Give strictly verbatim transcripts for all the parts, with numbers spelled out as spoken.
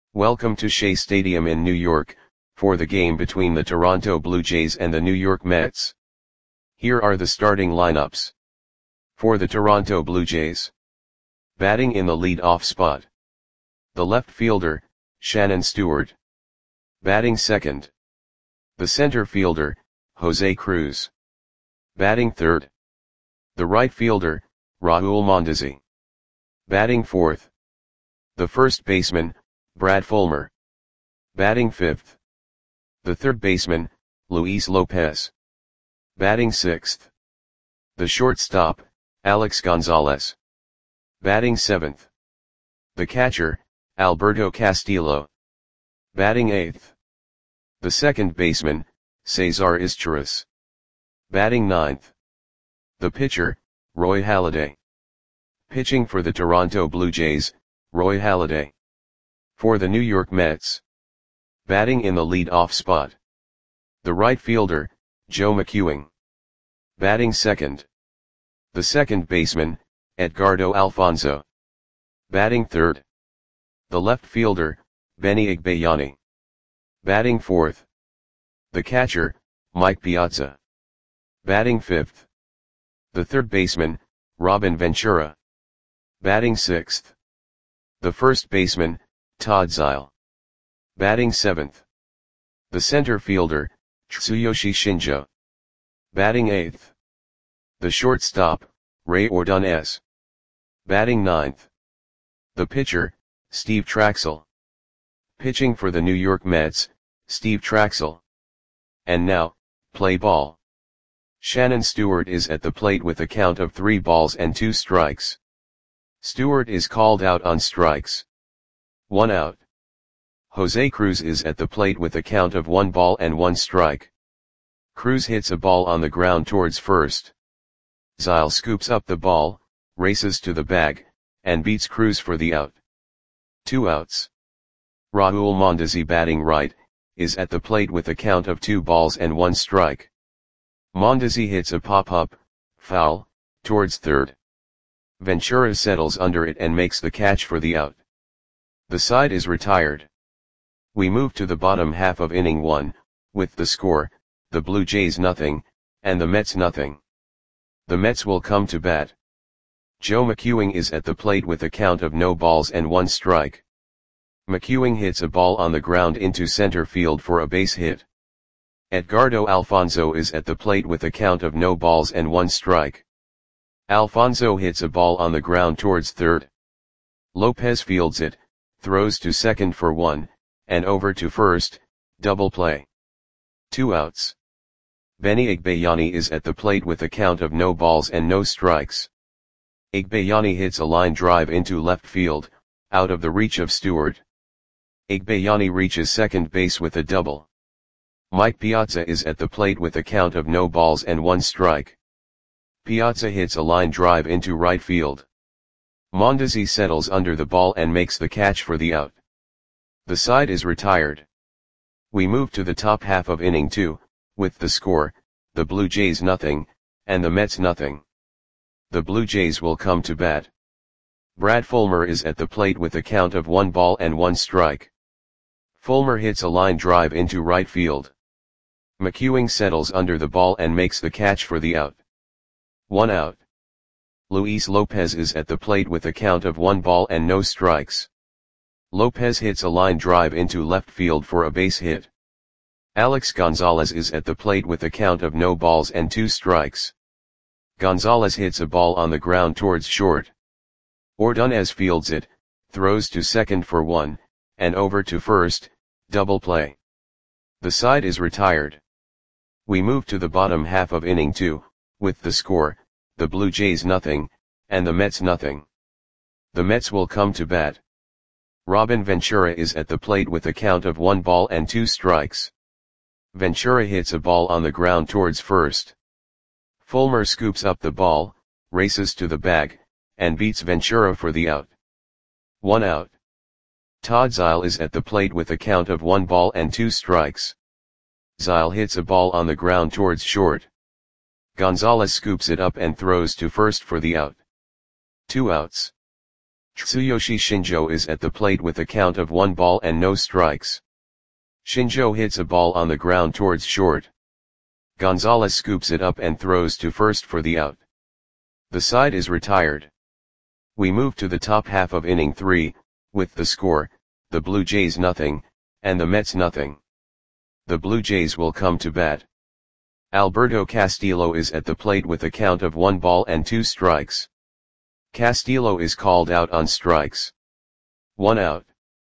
Welcome to Shea Stadium in New York, for the game between the Toronto Blue Jays and the New York Mets. Here are the starting lineups. For the Toronto Blue Jays. Batting in the lead-off spot. The left fielder, Shannon Stewart. Batting second. The center fielder, Jose Cruz. Batting third. The right fielder, Raul Mondesi. Batting fourth. The first baseman, Brad Fullmer. Batting fifth. The third baseman, Luis Lopez. Batting sixth. The shortstop, Alex Gonzalez. Batting seventh. The catcher, Alberto Castillo. Batting eighth. The second baseman, Cesar Izturis. Batting ninth. The pitcher, Roy Halladay. Pitching for the Toronto Blue Jays, Roy Halladay. For the New York Mets. Batting in the lead-off spot. The right fielder, Joe McEwing. Batting second. The second baseman, Edgardo Alfonzo. Batting third. The left fielder, Benny Igbayani. Batting fourth. The catcher, Mike Piazza. Batting fifth. The third baseman, Robin Ventura. Batting sixth. The first baseman, Todd Zeile. Batting seventh. The center fielder, Tsuyoshi Shinjo. Batting eighth. The shortstop, Ray Ordonez. Batting ninth. The pitcher, Steve Trachsel. Pitching for the New York Mets, Steve Trachsel. And now, play ball. Shannon Stewart is at the plate with a count of three balls and two strikes. Stewart is called out on strikes. One out. Jose Cruz is at the plate with a count of one ball and one strike. Cruz hits a ball on the ground towards first. Zeile scoops up the ball, races to the bag, and beats Cruz for the out. Two outs. Raul Mondesi, batting right, is at the plate with a count of two balls and one strike. Mondesi hits a pop-up, foul, towards third. Ventura settles under it and makes the catch for the out. The side is retired. We move to the bottom half of inning one, with the score, the Blue Jays nothing, and the Mets nothing. The Mets will come to bat. Joe McEwing is at the plate with a count of no balls and one strike. McEwing hits a ball on the ground into center field for a base hit. Edgardo Alfonzo is at the plate with a count of no balls and one strike. Alfonzo hits a ball on the ground towards third. Lopez fields it, throws to second for one, and over to first, double play. Two outs. Benny Igbayani is at the plate with a count of no balls and no strikes. Igbayani hits a line drive into left field, out of the reach of Stewart. Igbayani reaches second base with a double. Mike Piazza is at the plate with a count of no balls and one strike. Piazza hits a line drive into right field. Mondesi settles under the ball and makes the catch for the out. The side is retired. We move to the top half of inning two, with the score, the Blue Jays nothing, and the Mets nothing. The Blue Jays will come to bat. Brad Fullmer is at the plate with a count of one ball and one strike. Fullmer hits a line drive into right field. McEwing settles under the ball and makes the catch for the out. One out. Luis Lopez is at the plate with a count of one ball and no strikes. Lopez hits a line drive into left field for a base hit. Alex Gonzalez is at the plate with a count of no balls and two strikes. Gonzalez hits a ball on the ground towards short. Ordonez fields it, throws to second for one, and over to first, double play. The side is retired. We move to the bottom half of inning two, with the score, the Blue Jays nothing, and the Mets nothing. The Mets will come to bat. Robin Ventura is at the plate with a count of one ball and two strikes. Ventura hits a ball on the ground towards first. Fullmer scoops up the ball, races to the bag, and beats Ventura for the out. One out. Todd Zeile is at the plate with a count of one ball and two strikes. Zeile hits a ball on the ground towards short. Gonzalez scoops it up and throws to first for the out. Two outs. Tsuyoshi Shinjo is at the plate with a count of one ball and no strikes. Shinjo hits a ball on the ground towards short. Gonzalez scoops it up and throws to first for the out. The side is retired. We move to the top half of inning three, with the score, the Blue Jays nothing, and the Mets nothing. The Blue Jays will come to bat. Alberto Castillo is at the plate with a count of one ball and two strikes. Castillo is called out on strikes. One out.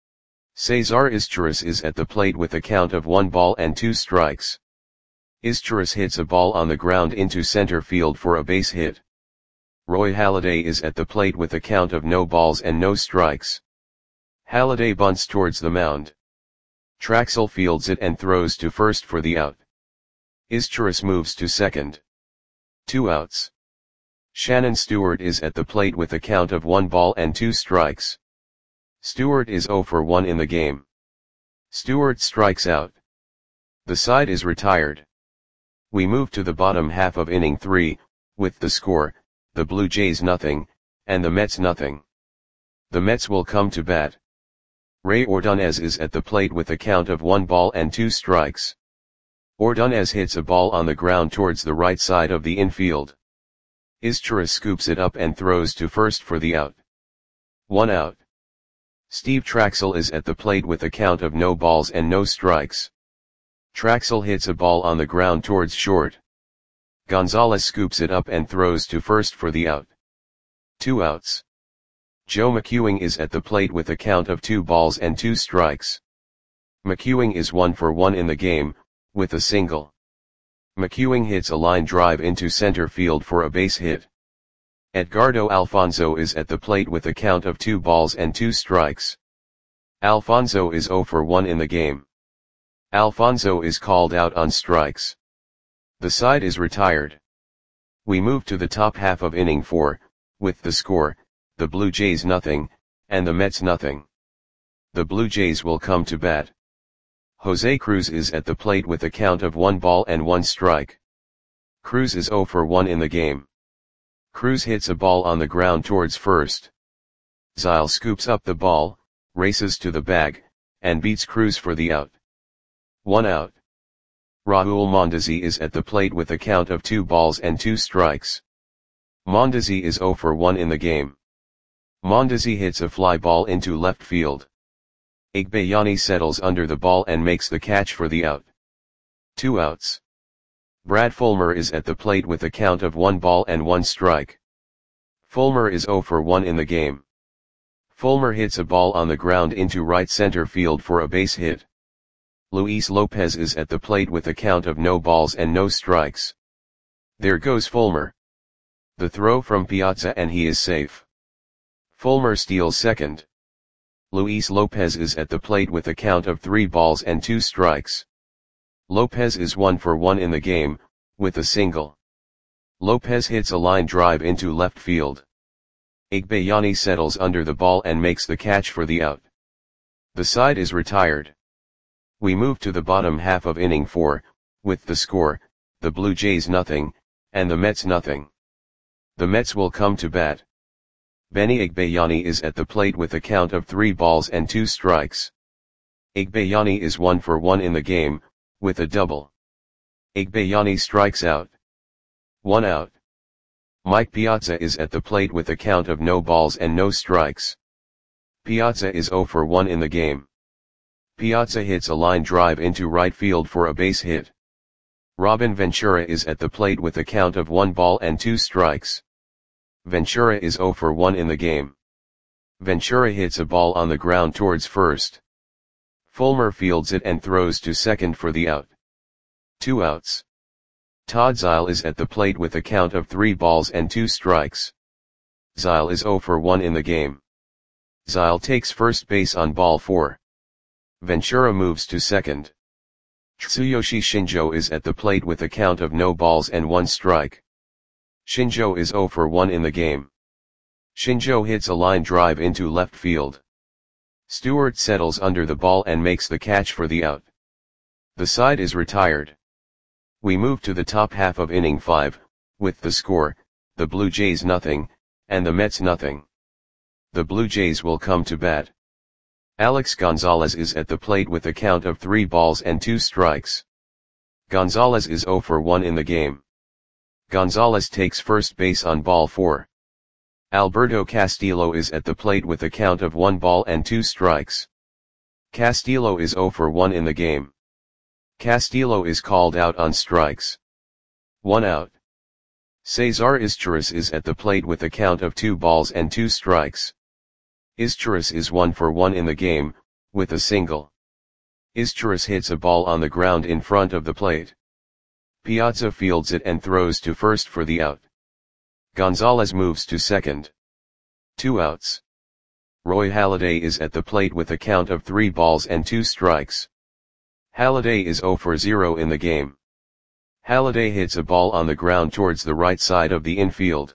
Cesar Izturis is at the plate with a count of one ball and two strikes. Izturis hits a ball on the ground into center field for a base hit. Roy Halladay is at the plate with a count of no balls and no strikes. Halladay bunts towards the mound. Traxel fields it and throws to first for the out. Izturis moves to second. Two outs. Shannon Stewart is at the plate with a count of one ball and two strikes. Stewart is zero for one in the game. Stewart strikes out. The side is retired. We move to the bottom half of inning three, with the score, the Blue Jays nothing, and the Mets nothing. The Mets will come to bat. Ray Ordonez is at the plate with a count of one ball and two strikes. Ordonez hits a ball on the ground towards the right side of the infield. Izturis scoops it up and throws to first for the out. One out. Steve Traxel is at the plate with a count of no balls and no strikes. Traxel hits a ball on the ground towards short. Gonzalez scoops it up and throws to first for the out. Two outs. Joe McEwing is at the plate with a count of two balls and two strikes. McEwing is one for one in the game, with a single. McEwing hits a line drive into center field for a base hit. Edgardo Alfonzo is at the plate with a count of two balls and two strikes. Alfonzo is zero for one in the game. Alfonzo is called out on strikes. The side is retired. We move to the top half of inning four, with the score, the Blue Jays nothing, and the Mets nothing. The Blue Jays will come to bat. Jose Cruz is at the plate with a count of one ball and one strike. Cruz is zero for one in the game. Cruz hits a ball on the ground towards first. Zyle scoops up the ball, races to the bag, and beats Cruz for the out. One out. Raul Mondesi is at the plate with a count of two balls and two strikes. Mondesi is zero for one in the game. Mondesi hits a fly ball into left field. Igbayani settles under the ball and makes the catch for the out. Two outs. Brad Fulmer is at the plate with a count of one ball and one strike. Fulmer is zero for one in the game. Fulmer hits a ball on the ground into right center field for a base hit. Luis Lopez is at the plate with a count of no balls and no strikes. There goes Fulmer. The throw from Piazza and he is safe. Fulmer steals second. Luis Lopez is at the plate with a count of three balls and two strikes. Lopez is one for one in the game, with a single. Lopez hits a line drive into left field. Igbayani settles under the ball and makes the catch for the out. The side is retired. We move to the bottom half of inning four, with the score, the Blue Jays nothing, and the Mets nothing. The Mets will come to bat. Benny Igbayani is at the plate with a count of three balls and two strikes. Igbayani is one for one in the game, with a double. Igbayani strikes out. One out. Mike Piazza is at the plate with a count of no balls and no strikes. Piazza is zero for one in the game. Piazza hits a line drive into right field for a base hit. Robin Ventura is at the plate with a count of one ball and two strikes. Ventura is zero for one in the game. Ventura hits a ball on the ground towards first. Fulmer fields it and throws to second for the out. Two outs. Todd Zyle is at the plate with a count of three balls and two strikes. Zyle is zero for one in the game. Zyle takes first base on ball four. Ventura moves to second. Tsuyoshi Shinjo is at the plate with a count of no balls and one strike. Shinjo is zero for one in the game. Shinjo hits a line drive into left field. Stewart settles under the ball and makes the catch for the out. The side is retired. We move to the top half of inning five, with the score, the Blue Jays nothing, and the Mets nothing. the Blue Jays will come to bat. Alex Gonzalez is at the plate with a count of three balls and two strikes. Gonzalez is zero for one in the game. Gonzalez takes first base on ball four. Alberto Castillo is at the plate with a count of one ball and two strikes. Castillo is zero for one in the game. Castillo is called out on strikes. One out. Cesar Izturis is at the plate with a count of two balls and two strikes. Izturis is one for one in the game, with a single. Izturis hits a ball on the ground in front of the plate. Piazza fields it and throws to first for the out. Gonzalez moves to second. Two outs. Roy Halladay is at the plate with a count of three balls and two strikes. Halladay is zero for zero in the game. Halladay hits a ball on the ground towards the right side of the infield.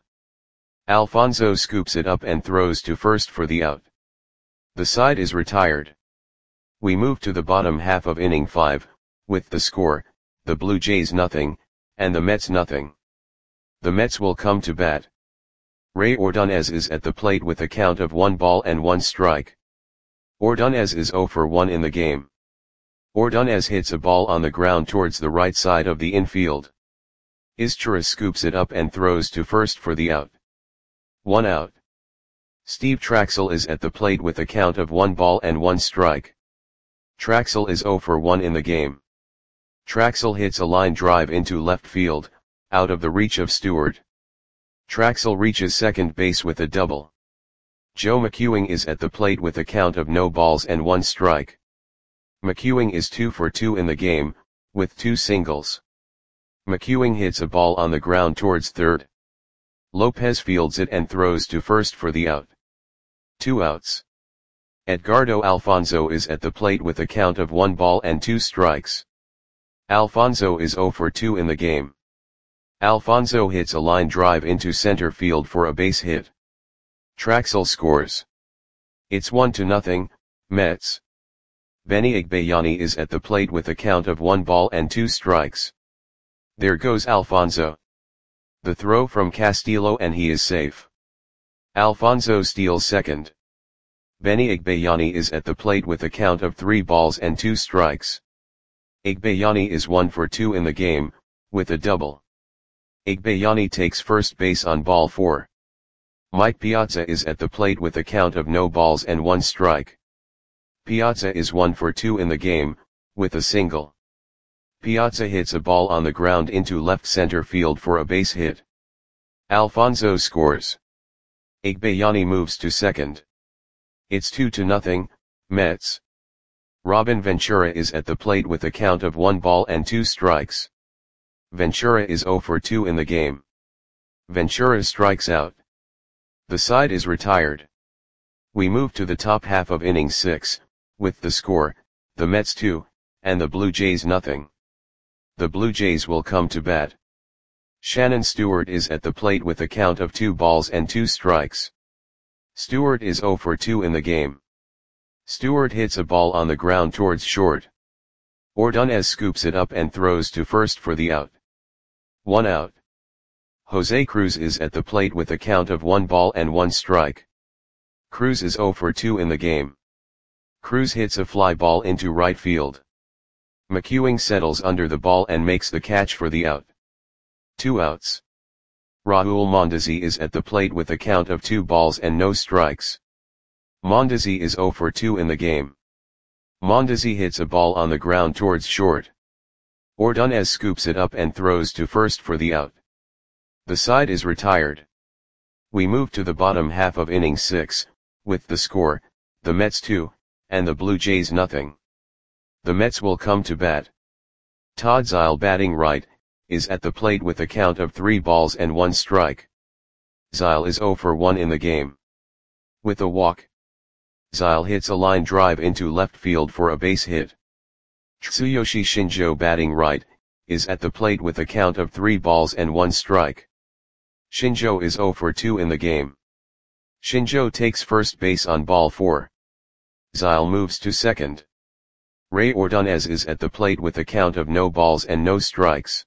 Alfonso scoops it up and throws to first for the out. The side is retired. We move to the bottom half of inning five, with the score, the Blue Jays nothing, and the Mets nothing. The Mets will come to bat. Ray Ordonez is at the plate with a count of one ball and one strike. Ordonez is zero for one in the game. Ordonez hits a ball on the ground towards the right side of the infield. Izturis scoops it up and throws to first for the out. One out. Steve Traxel is at the plate with a count of one ball and one strike. Traxel is zero for one in the game. Traxel hits a line drive into left field, out of the reach of Stewart. Traxel reaches second base with a double. Joe McEwing is at the plate with a count of no balls and one strike. McEwing is two for two in the game, with two singles. McEwing hits a ball on the ground towards third. Lopez fields it and throws to first for the out. Two outs. Edgardo Alfonzo is at the plate with a count of one ball and two strikes. Alfonzo is zero for two in the game. Alfonzo hits a line drive into center field for a base hit. Traxel scores. It's one to nothing, Mets. Benny Igbayani is at the plate with a count of one ball and two strikes. There goes Alfonzo. The throw from Castillo and he is safe. Alfonzo steals second. Benny Igbayani is at the plate with a count of three balls and two strikes. Igbayani is one for two in the game, with a double. Igbayani takes first base on ball four. Mike Piazza is at the plate with a count of no balls and one strike. Piazza is one for two in the game, with a single. Piazza hits a ball on the ground into left center field for a base hit. Alfonzo scores. Igbayani moves to second. It's two to nothing, Mets. Robin Ventura is at the plate with a count of one ball and two strikes. Ventura is zero for two in the game. Ventura strikes out. The side is retired. We move to the top half of inning six, with the score, the Mets two, and the Blue Jays nothing. The Blue Jays will come to bat. Shannon Stewart is at the plate with a count of two balls and two strikes. Stewart is zero for two in the game. Stewart hits a ball on the ground towards short. Ordonez scoops it up and throws to first for the out. One out. Jose Cruz is at the plate with a count of one ball and one strike. Cruz is zero for two in the game. Cruz hits a fly ball into right field. McEwing settles under the ball and makes the catch for the out. Two outs. Raul Mondesi is at the plate with a count of two balls and no strikes. Mondesi is zero for two in the game. Mondesi hits a ball on the ground towards short. Ordonez scoops it up and throws to first for the out. The side is retired. We move to the bottom half of inning six, with the score, the Mets two, and the Blue Jays nothing. The Mets will come to bat. Todd Zeile batting right, is at the plate with a count of three balls and one strike. Zeile is zero for one in the game. With a walk. Zeile hits a line drive into left field for a base hit. Tsuyoshi Shinjo batting right, is at the plate with a count of three balls and one strike. Shinjo is zero for two in the game. Shinjo takes first base on ball four. Zeile moves to second. Ray Ordonez is at the plate with a count of no balls and no strikes.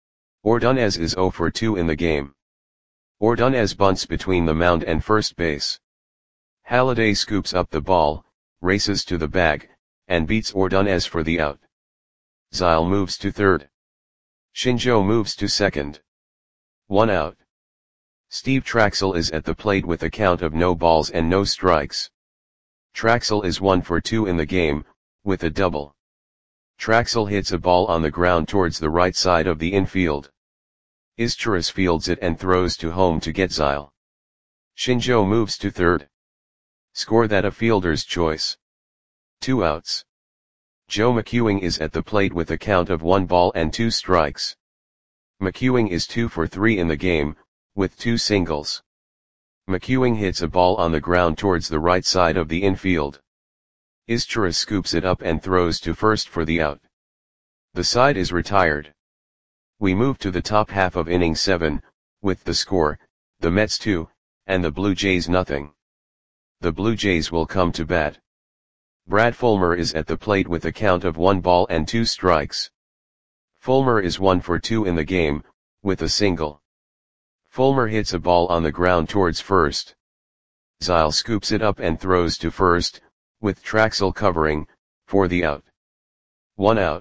Ordonez is zero for two in the game. Ordonez bunts between the mound and first base. Halliday scoops up the ball, races to the bag, and beats Ordonez for the out. Zyle moves to third. Shinjo moves to second. One out. Steve Traxel is at the plate with a count of no balls and no strikes. Traxel is one for two in the game, with a double. Traxel hits a ball on the ground towards the right side of the infield. Izturis fields it and throws to home to get Zyle. Shinjo moves to third. Score that a fielder's choice. Two outs. Joe McEwing is at the plate with a count of one ball and two strikes. McEwing is two for three in the game, with two singles. McEwing hits a ball on the ground towards the right side of the infield. Izturis scoops it up and throws to first for the out. The side is retired. We move to the top half of inning seven, with the score, the Mets two, and the Blue Jays nothing. The Blue Jays will come to bat. Brad Fulmer is at the plate with a count of one ball and two strikes. Fulmer is one for two in the game, with a single. Fulmer hits a ball on the ground towards first. Zyle scoops it up and throws to first, with Traxel covering, for the out. One out.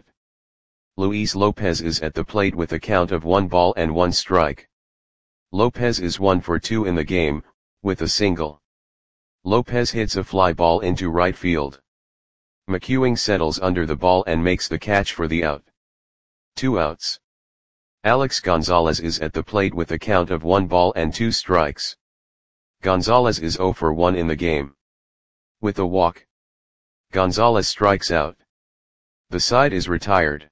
Luis Lopez is at the plate with a count of one ball and one strike. Lopez is one for two in the game, with a single. Lopez hits a fly ball into right field. McEwing settles under the ball and makes the catch for the out. Two outs. Alex Gonzalez is at the plate with a count of one ball and two strikes. Gonzalez is zero for one in the game. With a walk, Gonzalez strikes out. The side is retired.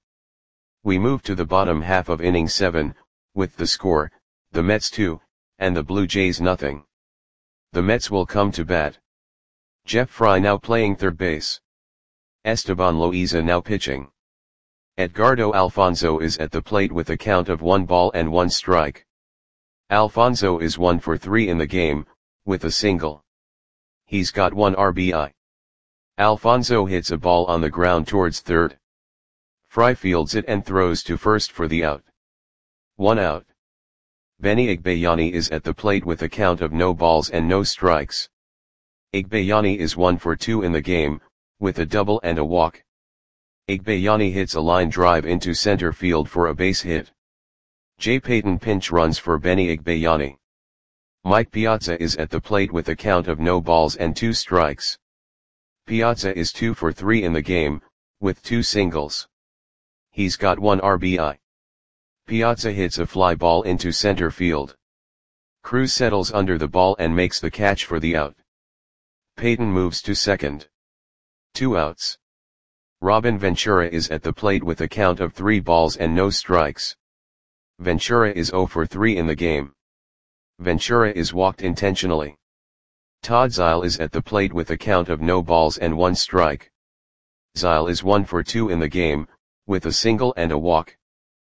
We move to the bottom half of inning seven, with the score, the Mets two, and the Blue Jays nothing. The Mets will come to bat. Jeff Fry now playing third base. Esteban Loaiza now pitching. Edgardo Alfonzo is at the plate with a count of one ball and one strike. Alfonzo is one for three in the game, with a single. He's got one R B I. Alfonzo hits a ball on the ground towards third. Fry fields it and throws to first for the out. One out. Benny Igbayani is at the plate with a count of no balls and no strikes. Igbayani is one for two in the game, with a double and a walk. Igbayani hits a line drive into center field for a base hit. Jay Payton pinch runs for Benny Igbayani. Mike Piazza is at the plate with a count of no balls and two strikes. Piazza is two for three in the game, with two singles. He's got one R B I. Piazza hits a fly ball into center field. Cruz settles under the ball and makes the catch for the out. Payton moves to second. Two outs. Robin Ventura is at the plate with a count of three balls and no strikes. Ventura is zero for three in the game. Ventura is walked intentionally. Todd Zyle is at the plate with a count of no balls and one strike. Zyle is one for two in the game, with a single and a walk.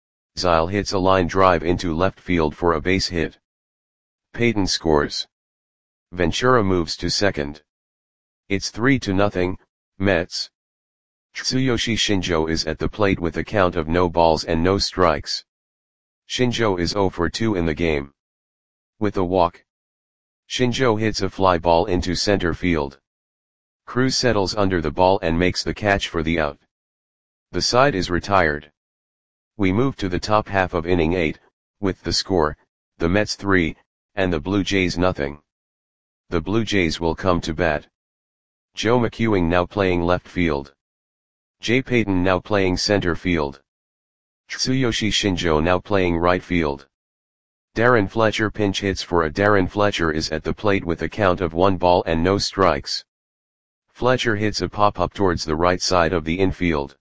Zyle hits a line drive into left field for a base hit. Payton scores. Ventura moves to second. It's three to nothing, Mets. Tsuyoshi Shinjo is at the plate with a count of no balls and no strikes. Shinjo is zero for two in the game. With a walk, Shinjo hits a fly ball into center field. Cruz settles under the ball and makes the catch for the out. The side is retired. We move to the top half of inning eight, with the score, the Mets three, and the Blue Jays nothing. The Blue Jays will come to bat. Joe McEwing now playing left field. Jay Payton now playing center field. Tsuyoshi Shinjo now playing right field. Darren Fletcher pinch hits for a Darren Fletcher is at the plate with a count of one ball and no strikes. Fletcher hits a pop-up towards the right side of the infield.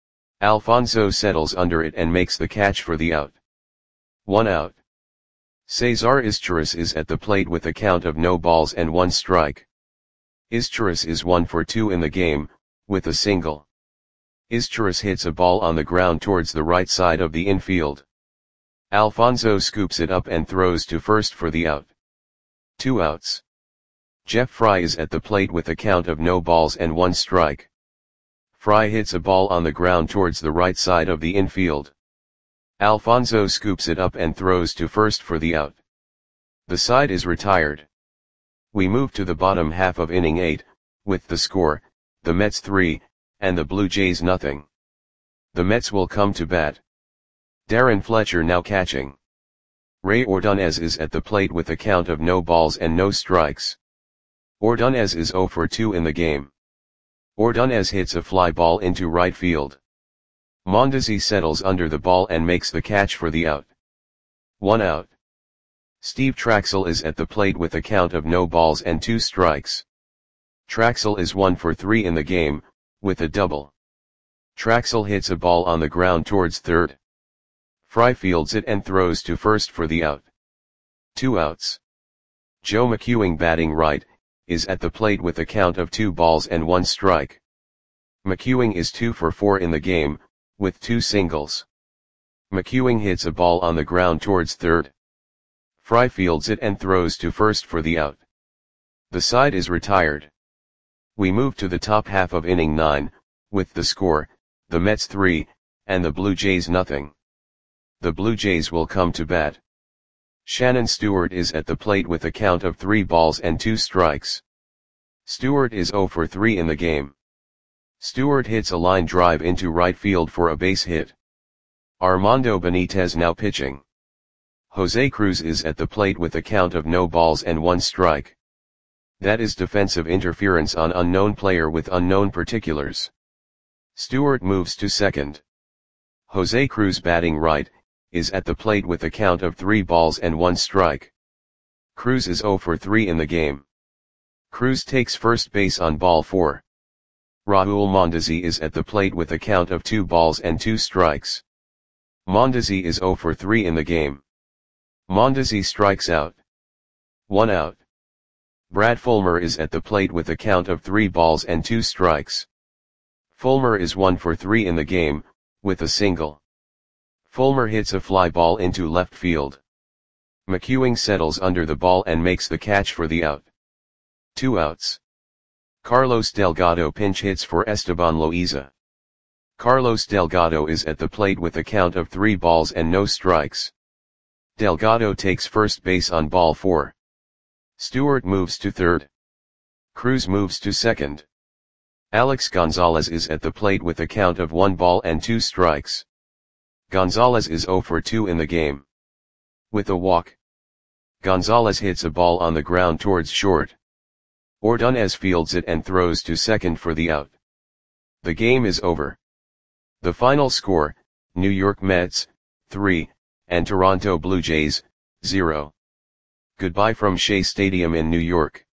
Alfonzo settles under it and makes the catch for the out. One out. Cesar Izturis is at the plate with a count of no balls and one strike. Izturis is one for two in the game, with a single. Izturis hits a ball on the ground towards the right side of the infield. Alfonzo scoops it up and throws to first for the out. Two outs. Jeff Fry is at the plate with a count of no balls and one strike. Fry hits a ball on the ground towards the right side of the infield. Alfonzo scoops it up and throws to first for the out. The side is retired. We move to the bottom half of inning eight, with the score, the Mets three, and the Blue Jays nothing. The Mets will come to bat. Darren Fletcher now catching. Ray Ordonez is at the plate with a count of no balls and no strikes. Ordonez is oh for two in the game. Ordonez hits a fly ball into right field. Mondesi settles under the ball and makes the catch for the out. One out. Steve Traxel is at the plate with a count of no balls and two strikes. Traxel is one for three in the game, with a double. Traxel hits a ball on the ground towards third. Fry fields it and throws to first for the out. Two outs. Joe McEwing, batting right, is at the plate with a count of two balls and one strike. McEwing is two for four in the game, with two singles. McEwing hits a ball on the ground towards third. Fry fields it and throws to first for the out. The side is retired. We move to the top half of inning nine, with the score, the Mets three, and the Blue Jays nothing. The Blue Jays will come to bat. Shannon Stewart is at the plate with a count of three balls and two strikes. Stewart is oh for three in the game. Stewart hits a line drive into right field for a base hit. Armando Benitez now pitching. Jose Cruz is at the plate with a count of no balls and one strike. That is defensive interference on unknown player with unknown particulars. Stewart moves to second. Jose Cruz, batting right, is at the plate with a count of three balls and one strike. Cruz is oh for three in the game. Cruz takes first base on ball four. Raul Mondesi is at the plate with a count of two balls and two strikes. Mondesi is oh for three in the game. Mondesi strikes out. One out. Brad Fulmer is at the plate with a count of three balls and two strikes. Fulmer is one for three in the game, with a single. Fulmer hits a fly ball into left field. McEwing settles under the ball and makes the catch for the out. Two outs. Carlos Delgado pinch hits for Esteban Loaiza. Carlos Delgado is at the plate with a count of three balls and no strikes. Delgado takes first base on ball four. Stewart moves to third. Cruz moves to second. Alex Gonzalez is at the plate with a count of one ball and two strikes. Gonzalez is oh for two in the game. With a walk. Gonzalez hits a ball on the ground towards short. Ordonez fields it and throws to second for the out. The game is over. The final score, New York Mets, three, and Toronto Blue Jays, zero. Goodbye from Shea Stadium in New York.